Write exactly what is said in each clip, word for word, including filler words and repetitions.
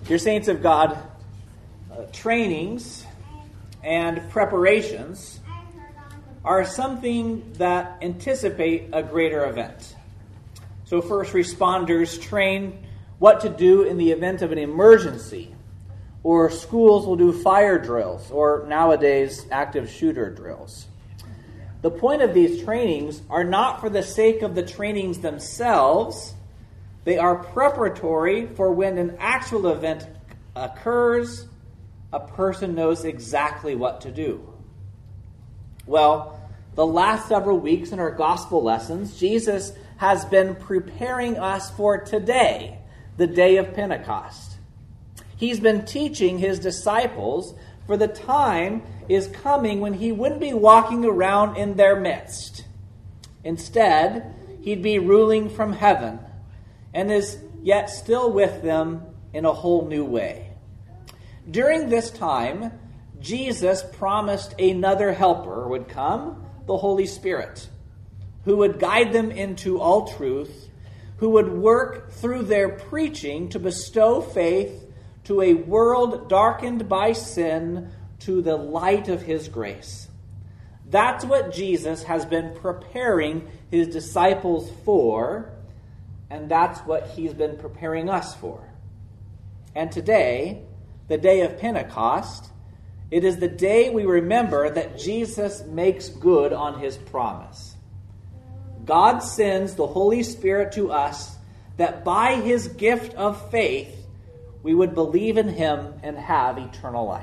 Dear saints of God, uh, trainings and preparations are something that anticipate a greater event. So first responders train what to do in the event of an emergency, or schools will do fire drills, or nowadays active shooter drills. The point of these trainings are not for the sake of the trainings themselves. They are preparatory for when an actual event occurs, a person knows exactly what to do. Well, the last several weeks in our gospel lessons, Jesus has been preparing us for today, the day of Pentecost. He's been teaching his disciples, for the time is coming when he wouldn't be walking around in their midst. Instead, he'd be ruling from heaven, and is yet still with them in a whole new way. During this time, Jesus promised another helper would come, the Holy Spirit, who would guide them into all truth, who would work through their preaching to bestow faith to a world darkened by sin to the light of his grace. That's what Jesus has been preparing his disciples for, and that's what he's been preparing us for. And today, the day of Pentecost, it is the day we remember that Jesus makes good on his promise. God sends the Holy Spirit to us that by his gift of faith, we would believe in him and have eternal life.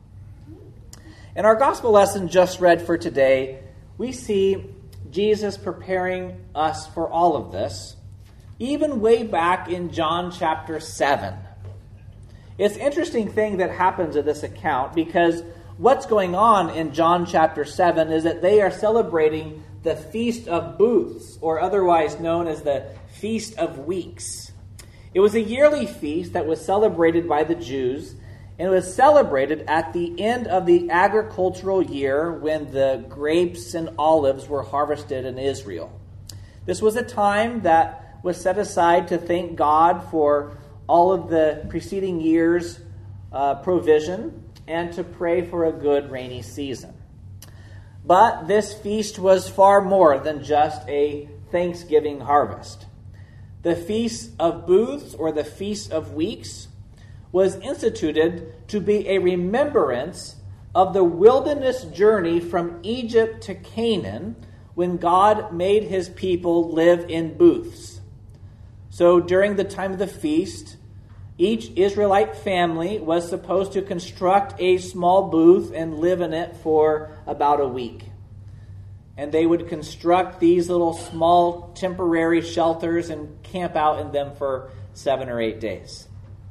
In our gospel lesson just read for today, we see Jesus preparing us for all of this, even way back in John chapter seven. It's an interesting thing that happens in this account, because what's going on in John chapter seven is that they are celebrating the Feast of Booths, or otherwise known as the Feast of Weeks. It was a yearly feast that was celebrated by the Jews, and it was celebrated at the end of the agricultural year when the grapes and olives were harvested in Israel. This was a time that was set aside to thank God for all of the preceding year's uh, provision and to pray for a good rainy season. But this feast was far more than just a Thanksgiving harvest. The Feast of Booths, or the Feast of Weeks, was instituted to be a remembrance of the wilderness journey from Egypt to Canaan when God made his people live in booths. So during the time of the feast, each Israelite family was supposed to construct a small booth and live in it for about a week. And they would construct these little small temporary shelters and camp out in them for seven or eight days.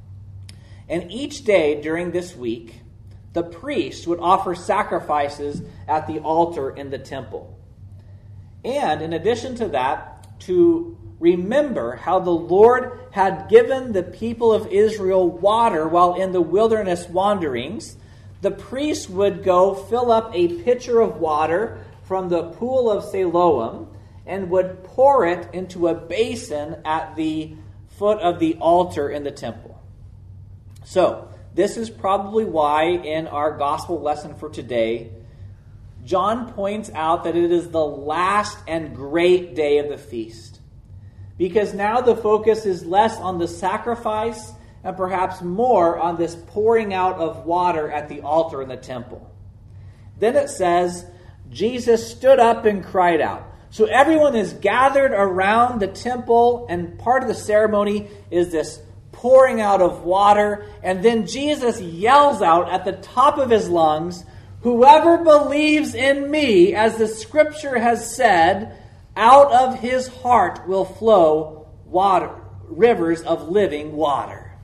And each day during this week, the priest would offer sacrifices at the altar in the temple. And in addition to that, to remember how the Lord had given the people of Israel water while in the wilderness wanderings, the priest would go fill up a pitcher of water from the pool of Siloam and would pour it into a basin at the foot of the altar in the temple. So, this is probably why in our gospel lesson for today, John points out that it is the last and great day of the feast. Because now the focus is less on the sacrifice and perhaps more on this pouring out of water at the altar in the temple. Then it says, Jesus stood up and cried out. So everyone is gathered around the temple, and part of the ceremony is this pouring out of water. And then Jesus yells out at the top of his lungs, "Whoever believes in me, as the scripture has said, out of his heart will flow water, rivers of living water."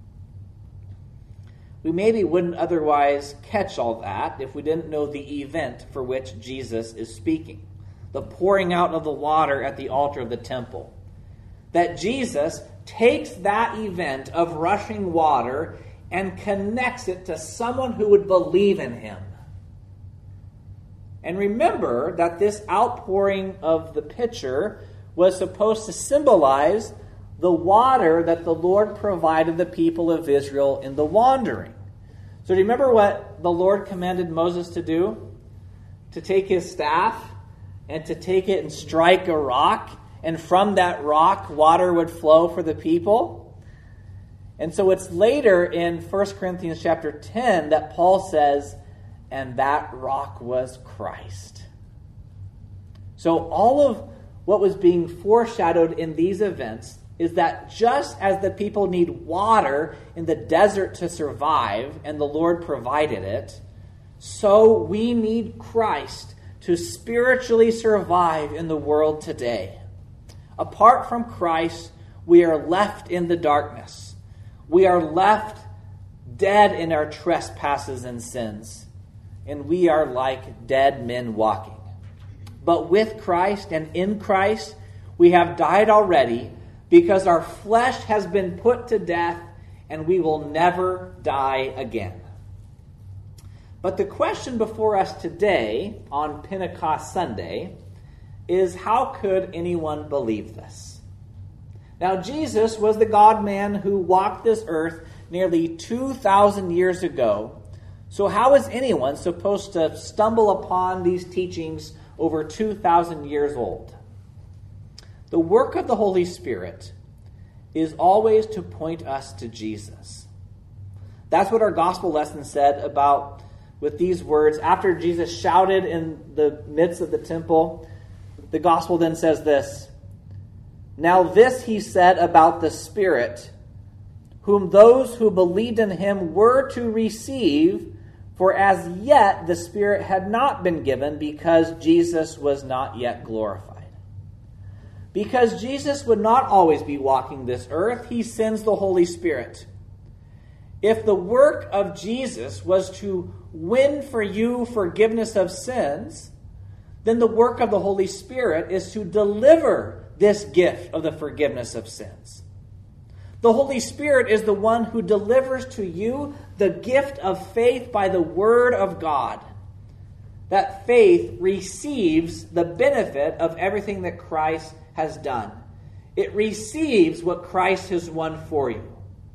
We maybe wouldn't otherwise catch all that if we didn't know the event for which Jesus is speaking. The pouring out of the water at the altar of the temple. That Jesus takes that event of rushing water and connects it to someone who would believe in him. And remember that this outpouring of the pitcher was supposed to symbolize the water that the Lord provided the people of Israel in the wandering. So do you remember what the Lord commanded Moses to do? To take his staff and to take it and strike a rock, and from that rock water would flow for the people. And so it's later in First Corinthians chapter ten that Paul says, and that rock was Christ. So all of what was being foreshadowed in these events is that just as the people need water in the desert to survive, and the Lord provided it, so we need Christ to spiritually survive in the world today. Apart from Christ, we are left in the darkness. We are left dead in our trespasses and sins, and we are like dead men walking. But with Christ and in Christ, we have died already, because our flesh has been put to death, and we will never die again. But the question before us today, on Pentecost Sunday, is how could anyone believe this? Now, Jesus was the God-man who walked this earth nearly two thousand years ago. So how is anyone supposed to stumble upon these teachings over two thousand years old? The work of the Holy Spirit is always to point us to Jesus. That's what our gospel lesson said about with these words. After Jesus shouted in the midst of the temple, the gospel then says this, "Now this he said about the Spirit, whom those who believed in him were to receive, for as yet the Spirit had not been given, because Jesus was not yet glorified." Because Jesus would not always be walking this earth, he sends the Holy Spirit. If the work of Jesus was to win for you forgiveness of sins, then the work of the Holy Spirit is to deliver this gift of the forgiveness of sins. The Holy Spirit is the one who delivers to you the gift of faith by the Word of God. That faith receives the benefit of everything that Christ has done. It receives what Christ has won for you.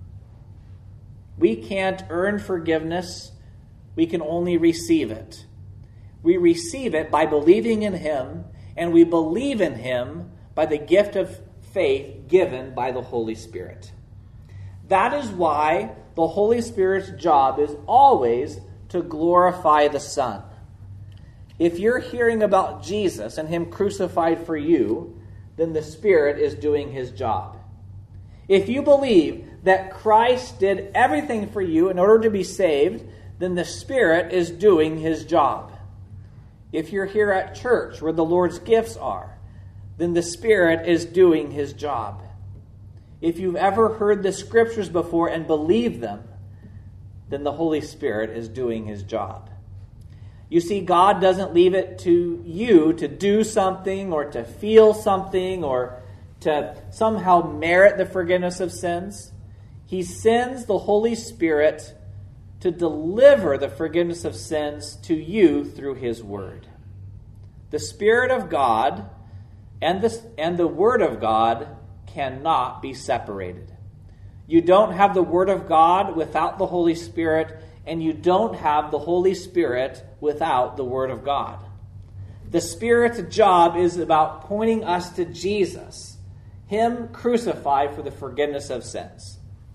We can't earn forgiveness. We can only receive it. We receive it by believing in him, and we believe in him by the gift of faith given by the Holy Spirit. That is why the Holy Spirit's job is always to glorify the Son. If you're hearing about Jesus and him crucified for you, then the Spirit is doing his job. If you believe that Christ did everything for you in order to be saved, then the Spirit is doing his job. If you're here at church where the Lord's gifts are, then the Spirit is doing his job. If you've ever heard the Scriptures before and believed them, then the Holy Spirit is doing his job. You see, God doesn't leave it to you to do something or to feel something or to somehow merit the forgiveness of sins. He sends the Holy Spirit to deliver the forgiveness of sins to you through his Word. The Spirit of God and the, and the Word of God cannot be separated. You don't have the Word of God without the Holy Spirit, and you don't have the Holy Spirit without the Word of God. The Spirit's job is about pointing us to Jesus, him crucified for the forgiveness of sins.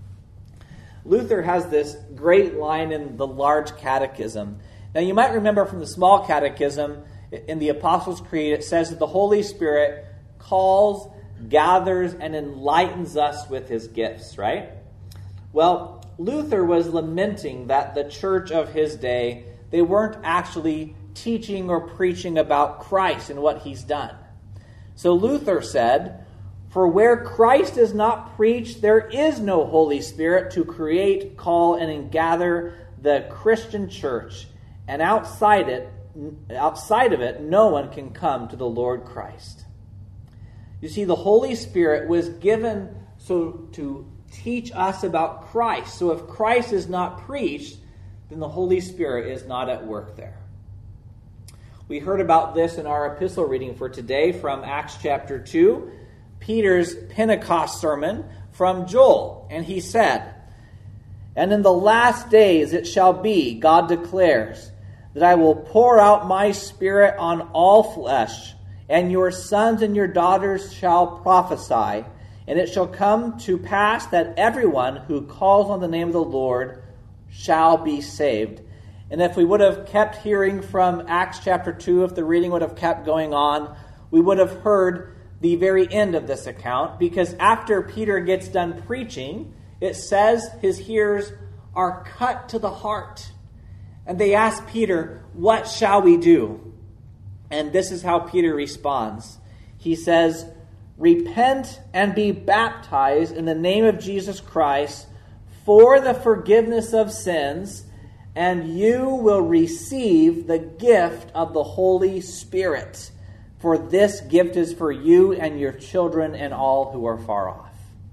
Luther has this great line in the Large Catechism. Now you might remember from the Small Catechism, in the Apostles' Creed, it says that the Holy Spirit calls, gathers, and enlightens us with his gifts, right? Well, Luther was lamenting that the church of his day, they weren't actually teaching or preaching about Christ and what he's done. So Luther said, "For where Christ is not preached, there is no Holy Spirit to create, call, and gather the Christian church. And outside it, outside of it, no one can come to the Lord Christ." You see, the Holy Spirit was given so to teach us about Christ. So if Christ is not preached, then the Holy Spirit is not at work there. We heard about this in our epistle reading for today from Acts chapter two. Peter's Pentecost sermon from Joel. And he said, "And in the last days it shall be, God declares, that I will pour out my Spirit on all flesh, and your sons and your daughters shall prophesy. And it shall come to pass that everyone who calls on the name of the Lord shall be saved." And if we would have kept hearing from Acts chapter two, if the reading would have kept going on, we would have heard the very end of this account, because after Peter gets done preaching, it says his hearers are cut to the heart. And they ask Peter, "What shall we do?" And this is how Peter responds. He says, "Repent and be baptized in the name of Jesus Christ for the forgiveness of sins, and you will receive the gift of the Holy Spirit. For this gift is for you and your children and all who are far off."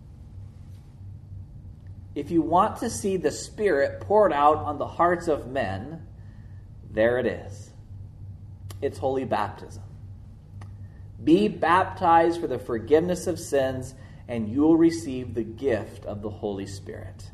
If you want to see the Spirit poured out on the hearts of men, there it is. It's holy baptism. Be baptized for the forgiveness of sins, and you will receive the gift of the Holy Spirit.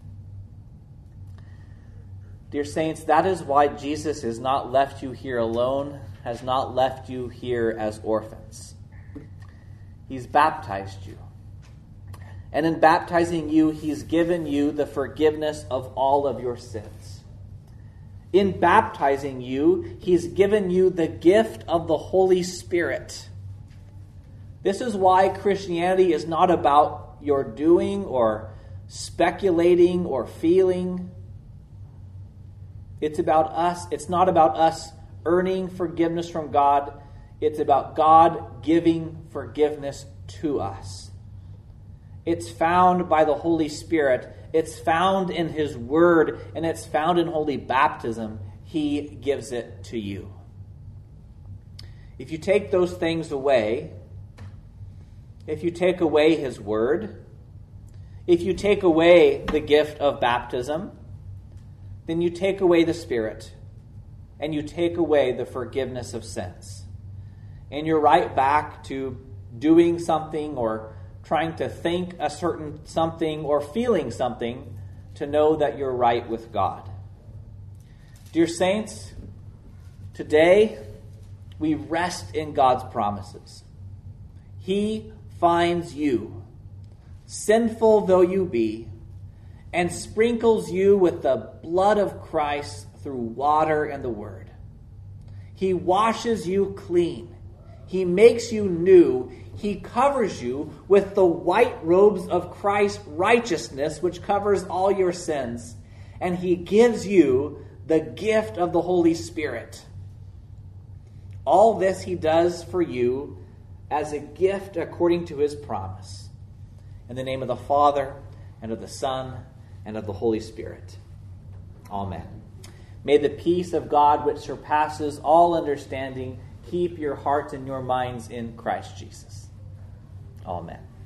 Dear saints, that is why Jesus has not left you here alone, has not left you here as orphans. He's baptized you. And in baptizing you, he's given you the forgiveness of all of your sins. In baptizing you, he's given you the gift of the Holy Spirit. This is why Christianity is not about your doing or speculating or feeling. It's about us. It's not about us earning forgiveness from God. It's about God giving forgiveness to us. It's found by the Holy Spirit. It's found in his word, and it's found in holy baptism. He gives it to you. If you take those things away, if you take away his word, if you take away the gift of baptism, then you take away the Spirit, and you take away the forgiveness of sins. And you're right back to doing something or trying to think a certain something or feeling something to know that you're right with God. Dear saints, today we rest in God's promises. He finds you, sinful though you be, and sprinkles you with the blood of Christ through water and the word. He washes you clean. He makes you new. He covers you with the white robes of Christ's righteousness, which covers all your sins. And he gives you the gift of the Holy Spirit. All this he does for you as a gift according to his promise. In the name of the Father, and of the Son, and of the Holy Spirit. Amen. May the peace of God, which surpasses all understanding, keep your hearts and your minds in Christ Jesus. Amen.